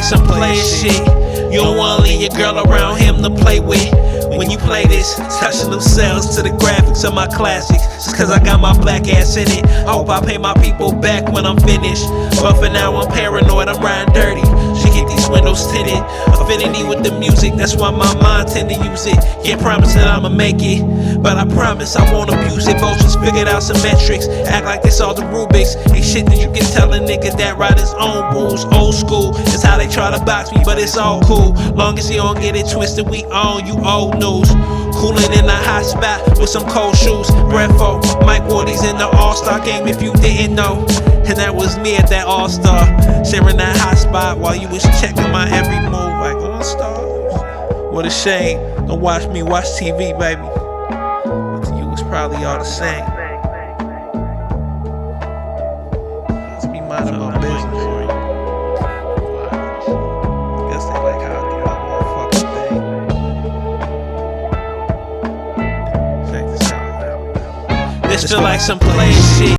some player shit. You don't wanna leave your girl around him to play with. When you play this, touching themselves to the graphics of my classics. Just cause I got my black ass in it. I hope I pay my people back when I'm finished. But for now I'm paranoid, I'm riding dirty. She get these windows tinted. Affinity with the music, that's why my mind tend to use it. Can't promise that I'ma make it, but I promise I won't abuse it. Vultures figured out some metrics, act like they saw the Rubik's. Ain't shit that you can tell a nigga that ride his own rules. Old school is how they try to box me, but it's all cool. Long as you don't get it twisted, we own you old news. Cooling in a hot spot with some cold shoes. Breatho, Mike Wardy's in the All-Star game if you didn't know. And that was me at that All-Star, sharing that hot spot while you was checking my every move like All-Stars. What a shame, don't watch me watch TV, baby. But to you it's probably all the same. Let's be minding my business. Guess they like how I do that motherfucking thing. Check this out. This feel like some play shit.